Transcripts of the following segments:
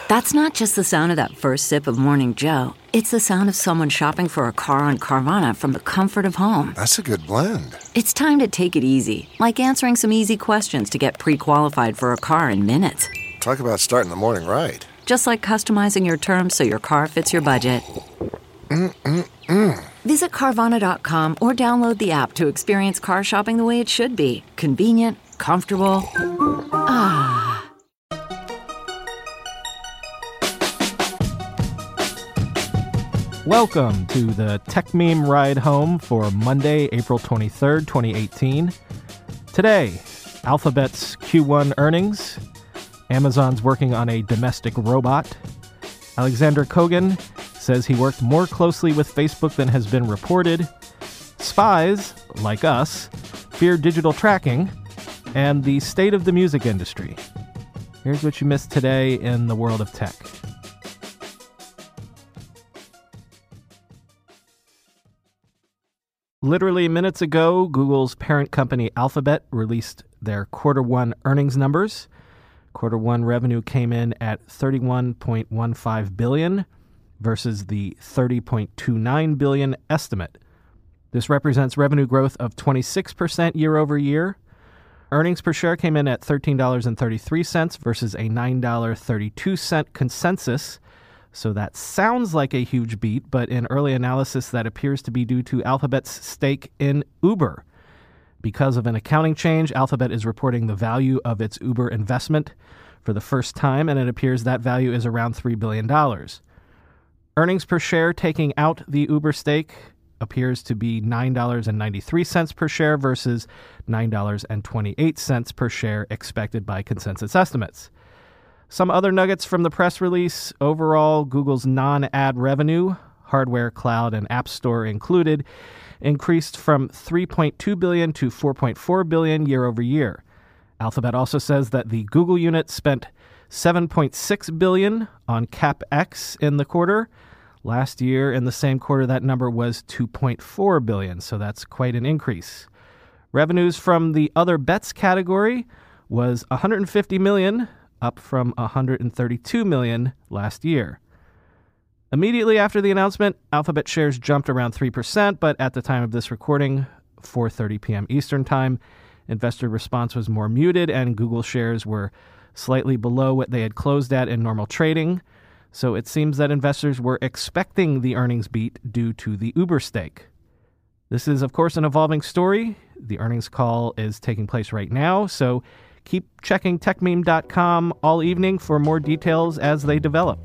That's not just the sound of that first sip of Morning Joe. It's the sound of someone shopping for a car on Carvana from the comfort of home. That's a good blend. It's time to take it easy, like answering some easy questions to get pre-qualified for a car in minutes. Talk about starting the morning right. Just like customizing your terms so your car fits your budget. Visit Carvana.com or download the app to experience car shopping the way it should be. Convenient, comfortable. Ah. Welcome to the Tech Meme Ride Home for Monday, April 23rd, 2018. Today, Alphabet's Q1 earnings, Amazon's working on a domestic robot, Alexander Kogan says he worked more closely with Facebook than has been reported, spies, like us, fear digital tracking, and the state of the music industry. Here's what you missed today in the world of tech. Literally minutes ago, Google's parent company Alphabet released their Q1 earnings numbers. Q1 revenue came in at $31.15 billion versus the $30.29 billion estimate. This represents revenue growth of 26% year over year. Earnings per share came in at $13.33 versus a $9.32 consensus. So that sounds like a huge beat, but in early analysis that appears to be due to Alphabet's stake in Uber. Because of an accounting change, Alphabet is reporting the value of its Uber investment for the first time, and it appears that value is around $3 billion. Earnings per share taking out the Uber stake appears to be $9.93 per share versus $9.28 per share expected by consensus estimates. Some other nuggets from the press release. Overall, Google's non-ad revenue, hardware, cloud, and app store included, increased from $3.2 billion to $4.4 billion year over year. Alphabet also says that the Google unit spent $7.6 billion on CapEx in the quarter. Last year, in the same quarter, that number was $2.4 billion, so that's quite an increase. Revenues from the other bets category was $150 million, up from $132 million last year. Immediately after the announcement, Alphabet shares jumped around 3%, but at the time of this recording, 4:30 p.m. Eastern Time, investor response was more muted, and Google shares were slightly below what they had closed at in normal trading. So it seems that investors were expecting the earnings beat due to the Uber stake. This is, of course, an evolving story. The earnings call is taking place right now, so keep checking techmeme.com all evening for more details as they develop.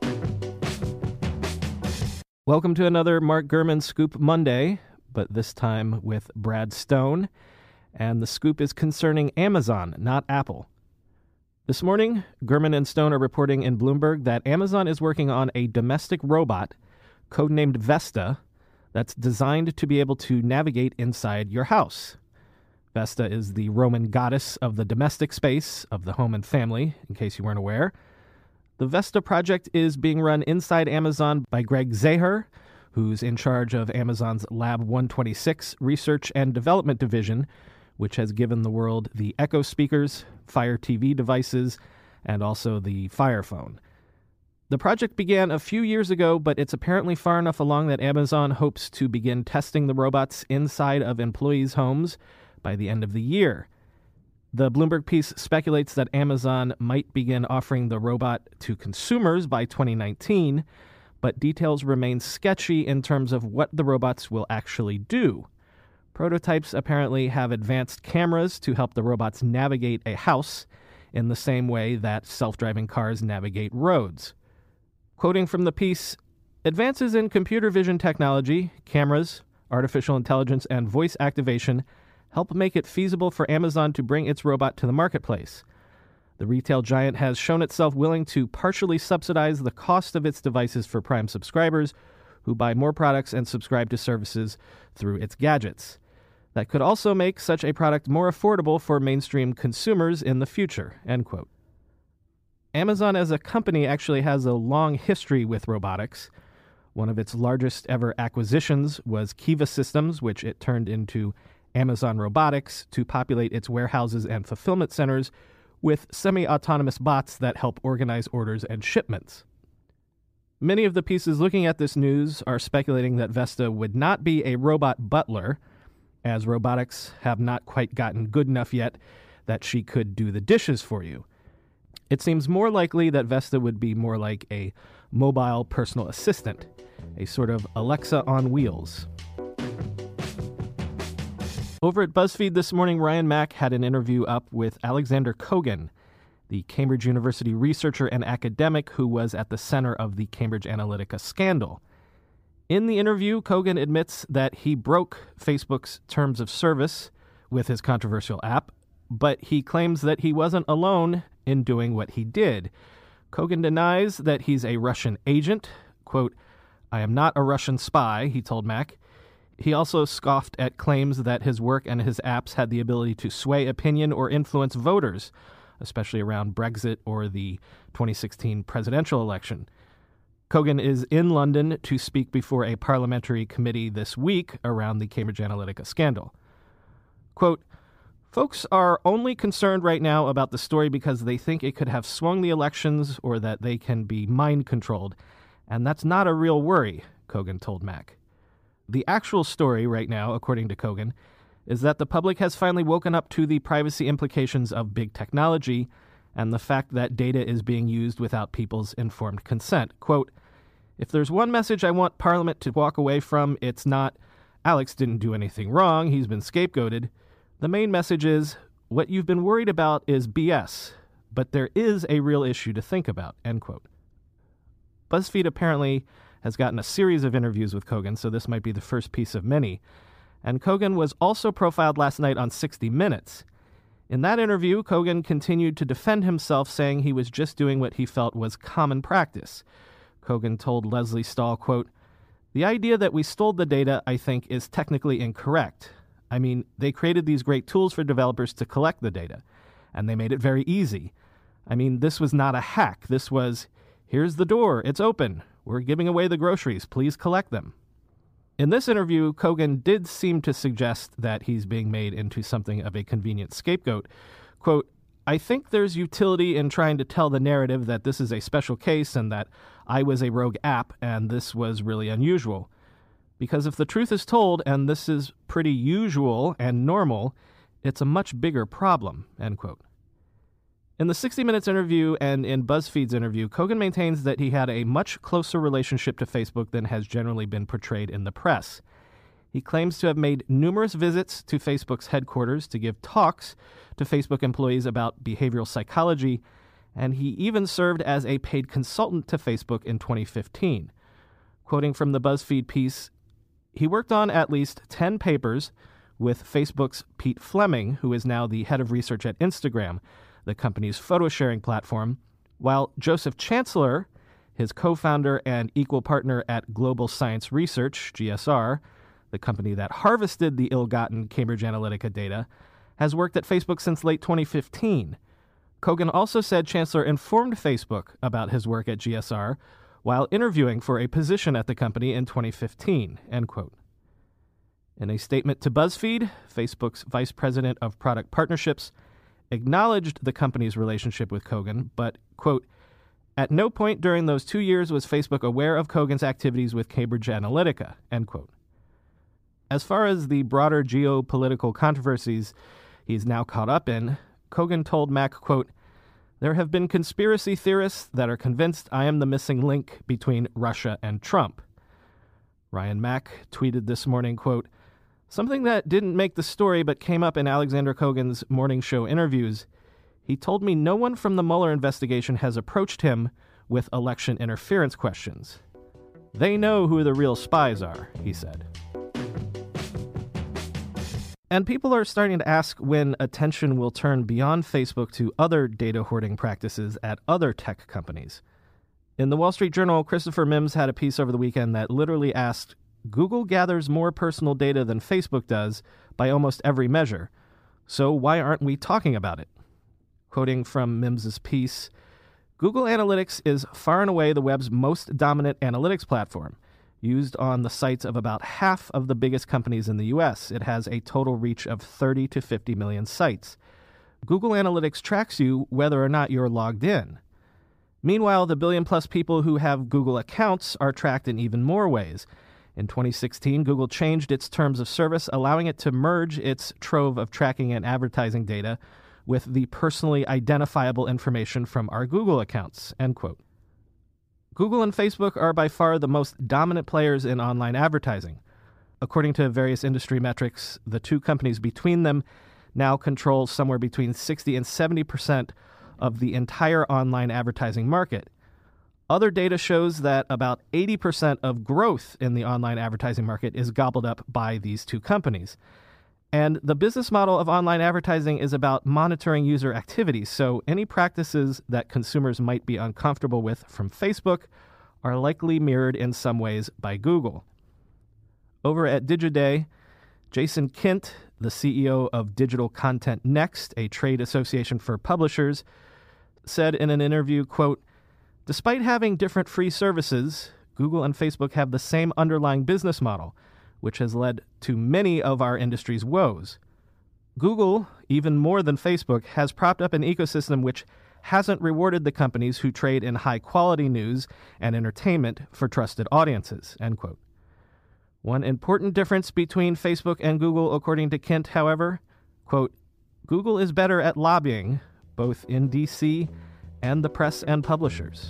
Welcome to another Mark Gurman Scoop Monday, but this time with Brad Stone. And the scoop is concerning Amazon, not Apple. This morning, Gurman and Stone are reporting in Bloomberg that Amazon is working on a domestic robot, codenamed Vesta, that's designed to be able to navigate inside your house. Vesta is the Roman goddess of the domestic space of the home and family, in case you weren't aware. The Vesta project is being run inside Amazon by Greg Zaher, who's in charge of Amazon's Lab 126 research and development division, which has given the world the Echo speakers, Fire TV devices, and also the Fire Phone. The project began a few years ago, but it's apparently far enough along that Amazon hopes to begin testing the robots inside of employees' homes by the end of the year. The Bloomberg piece speculates that Amazon might begin offering the robot to consumers by 2019, but details remain sketchy in terms of what the robots will actually do. Prototypes apparently have advanced cameras to help the robots navigate a house in the same way that self-driving cars navigate roads. Quoting from the piece, advances in computer vision technology, cameras, artificial intelligence, and voice activation help make it feasible for Amazon to bring its robot to the marketplace. The retail giant has shown itself willing to partially subsidize the cost of its devices for Prime subscribers who buy more products and subscribe to services through its gadgets. That could also make such a product more affordable for mainstream consumers in the future, end quote. Amazon as a company actually has a long history with robotics. One of its largest ever acquisitions was Kiva Systems, which it turned into Amazon Robotics to populate its warehouses and fulfillment centers with semi-autonomous bots that help organize orders and shipments. Many of the pieces looking at this news are speculating that Vesta would not be a robot butler, as robotics have not quite gotten good enough yet that she could do the dishes for you. It seems more likely that Vesta would be more like a mobile personal assistant, a sort of Alexa on wheels. Over at BuzzFeed this morning, Ryan Mac had an interview up with Alexander Kogan, the Cambridge University researcher and academic who was at the center of the Cambridge Analytica scandal. In the interview, Kogan admits that he broke Facebook's terms of service with his controversial app, but he claims that he wasn't alone in doing what he did. Kogan denies that he's a Russian agent. Quote, "I am not a Russian spy," he told Mac. He also scoffed at claims that his work and his apps had the ability to sway opinion or influence voters, especially around Brexit or the 2016 presidential election. Kogan is in London to speak before a parliamentary committee this week around the Cambridge Analytica scandal. Quote, "Folks are only concerned right now about the story because they think it could have swung the elections or that they can be mind-controlled, and that's not a real worry," Kogan told Mac. The actual story right now, according to Kogan, is that the public has finally woken up to the privacy implications of big technology and the fact that data is being used without people's informed consent. Quote, "If there's one message I want Parliament to walk away from, it's not, Alex didn't do anything wrong, he's been scapegoated. The main message is, what you've been worried about is BS, but there is a real issue to think about," end quote. BuzzFeed apparently has gotten a series of interviews with Kogan, so this might be the first piece of many. And Kogan was also profiled last night on 60 Minutes. In that interview, Kogan continued to defend himself, saying he was just doing what he felt was common practice. Kogan told Leslie Stahl, quote, "The idea that we stole the data, I think, is technically incorrect. I mean, they created these great tools for developers to collect the data, and they made it very easy. I mean, this was not a hack. This was, here's the door, it's open. We're giving away the groceries. Please collect them." In this interview, Kogan did seem to suggest that he's being made into something of a convenient scapegoat. Quote, "I think there's utility in trying to tell the narrative that this is a special case and that I was a rogue app and this was really unusual. Because if the truth is told and this is pretty usual and normal, it's a much bigger problem," end quote. In the 60 Minutes interview and in BuzzFeed's interview, Kogan maintains that he had a much closer relationship to Facebook than has generally been portrayed in the press. He claims to have made numerous visits to Facebook's headquarters to give talks to Facebook employees about behavioral psychology, and he even served as a paid consultant to Facebook in 2015. Quoting from the BuzzFeed piece, he worked on at least 10 papers with Facebook's Pete Fleming, who is now the head of research at Instagram, the company's photo-sharing platform, while Joseph Chancellor, his co-founder and equal partner at Global Science Research, GSR, the company that harvested the ill-gotten Cambridge Analytica data, has worked at Facebook since late 2015. Kogan also said Chancellor informed Facebook about his work at GSR while interviewing for a position at the company in 2015, end quote. In a statement to BuzzFeed, Facebook's vice president of product partnerships acknowledged the company's relationship with Kogan, but, quote, "At no point during those 2 years was Facebook aware of Kogan's activities with Cambridge Analytica," end quote. As far as the broader geopolitical controversies he's now caught up in, Kogan told Mac, quote, "There have been conspiracy theorists that are convinced I am the missing link between Russia and Trump." Ryan Mac tweeted this morning, quote, "Something that didn't make the story but came up in Alexander Kogan's morning show interviews. He told me no one from the Mueller investigation has approached him with election interference questions. They know who the real spies are," he said. And people are starting to ask when attention will turn beyond Facebook to other data hoarding practices at other tech companies. In the Wall Street Journal, Christopher Mims had a piece over the weekend that literally asked, Google gathers more personal data than Facebook does by almost every measure, so why aren't we talking about it? Quoting from Mims's piece, Google Analytics is far and away the web's most dominant analytics platform, used on the sites of about half of the biggest companies in the U.S. It has a total reach of 30 to 50 million sites. Google Analytics tracks you whether or not you're logged in. Meanwhile, the billion-plus people who have Google accounts are tracked in even more ways. In 2016, Google changed its terms of service, allowing it to merge its trove of tracking and advertising data with the personally identifiable information from our Google accounts, end quote. Google and Facebook are by far the most dominant players in online advertising. According to various industry metrics, the two companies between them now control somewhere between 60 and 70% of the entire online advertising market. Other data shows that about 80% of growth in the online advertising market is gobbled up by these two companies. And the business model of online advertising is about monitoring user activities, so any practices that consumers might be uncomfortable with from Facebook are likely mirrored in some ways by Google. Over at Digiday, Jason Kint, the CEO of Digital Content Next, a trade association for publishers, said in an interview, quote, "Despite having different free services, Google and Facebook have the same underlying business model, which has led to many of our industry's woes. Google, even more than Facebook, has propped up an ecosystem which hasn't rewarded the companies who trade in high-quality news and entertainment for trusted audiences," end quote. One important difference between Facebook and Google, according to Kint, however, quote, "Google is better at lobbying, both in D.C. and the press and publishers."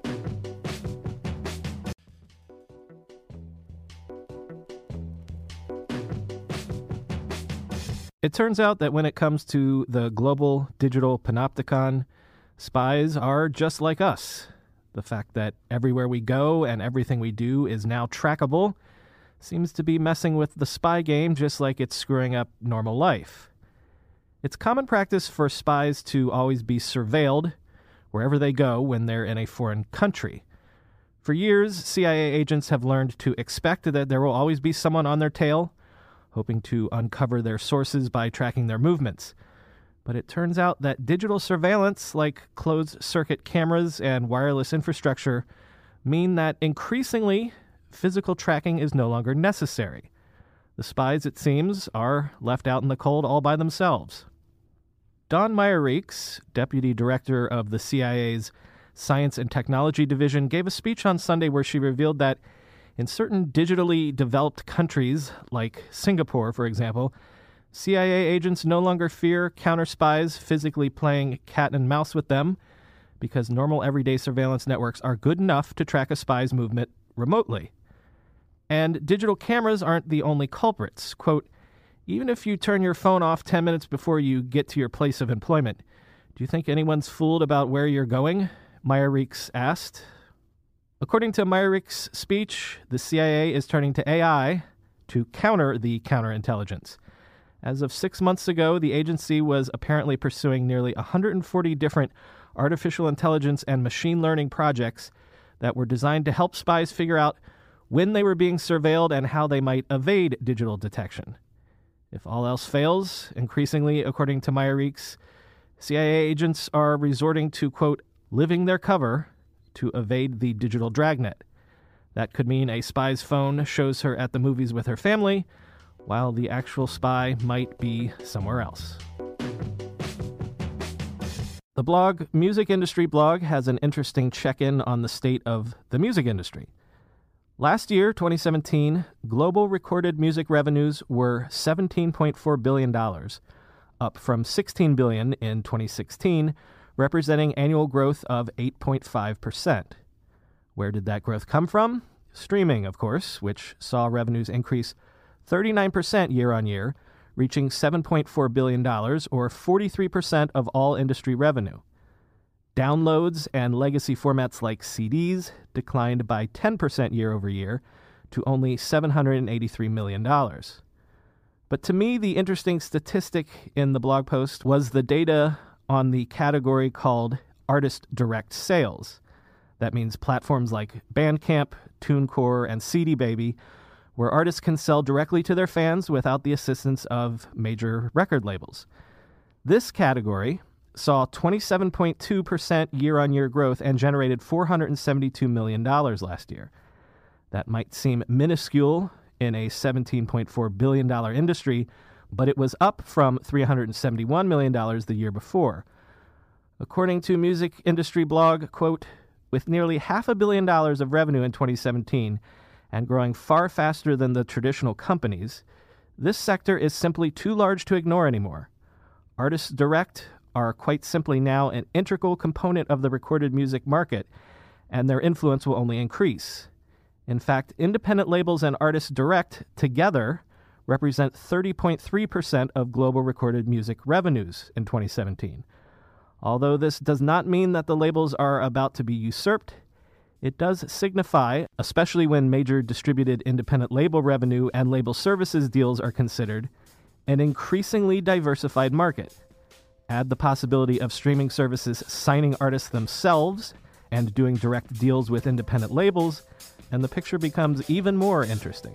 It turns out that when it comes to the global digital panopticon, spies are just like us. The fact that everywhere we go and everything we do is now trackable seems to be messing with the spy game just like it's screwing up normal life. It's common practice for spies to always be surveilled wherever they go when they're in a foreign country. For years, CIA agents have learned to expect that there will always be someone on their tail, hoping to uncover their sources by tracking their movements. But it turns out that digital surveillance, like closed-circuit cameras and wireless infrastructure, mean that increasingly physical tracking is no longer necessary. The spies, it seems, are left out in the cold all by themselves. Dawn Meyer-Reeks, deputy director of the CIA's Science and Technology Division, gave a speech on Sunday where she revealed that in certain digitally developed countries, like Singapore, for example, CIA agents no longer fear counter-spies physically playing cat and mouse with them because normal everyday surveillance networks are good enough to track a spy's movement remotely. And digital cameras aren't the only culprits. Quote, "Even if you turn your phone off 10 minutes before you get to your place of employment, do you think anyone's fooled about where you're going?" Meyer-Reeks asked. According to Meyer-Reeks' speech, the CIA is turning to AI to counter the counterintelligence. As of 6 months ago, the agency was apparently pursuing nearly 140 different artificial intelligence and machine learning projects that were designed to help spies figure out when they were being surveilled and how they might evade digital detection. If all else fails, increasingly, according to Meyer-Reeks, CIA agents are resorting to, quote, "living their cover" to evade the digital dragnet. That could mean a spy's phone shows her at the movies with her family, while the actual spy might be somewhere else. The blog Music Industry Blog has an interesting check-in on the state of the music industry. Last year, 2017, global recorded music revenues were $17.4 billion, up from $16 billion in 2016, representing annual growth of 8.5%. Where did that growth come from? Streaming, of course, which saw revenues increase 39% year-on-year, reaching $7.4 billion, or 43% of all industry revenue. Downloads and legacy formats like CDs declined by 10% year-over-year to only $783 million. But to me, the interesting statistic in the blog post was the data on the category called Artist Direct Sales. That means platforms like Bandcamp, TuneCore, and CD Baby, where artists can sell directly to their fans without the assistance of major record labels. This category saw 27.2% year-on-year growth and generated $472 million last year. That might seem minuscule in a $17.4 billion industry, but it was up from $371 million the year before. According to music industry blog, quote, with nearly $500 million of revenue in 2017 and growing far faster than the traditional companies, this sector is simply too large to ignore anymore. Artists direct are quite simply now an integral component of the recorded music market, and their influence will only increase. In fact, independent labels and artists direct together represent 30.3% of global recorded music revenues in 2017. Although this does not mean that the labels are about to be usurped, it does signify, especially when major distributed independent label revenue and label services deals are considered, an increasingly diversified market. Add the possibility of streaming services signing artists themselves and doing direct deals with independent labels, and the picture becomes even more interesting.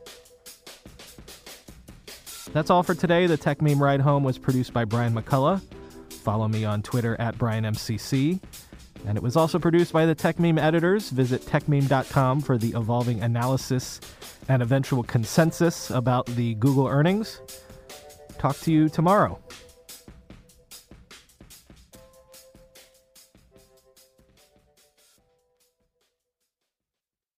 That's all for today. The Tech Meme Ride Home was produced by Brian McCullough. Follow me on Twitter at BrianMCC. And it was also produced by the Tech Meme editors. Visit techmeme.com for the evolving analysis and eventual consensus about the Google earnings. Talk to you tomorrow.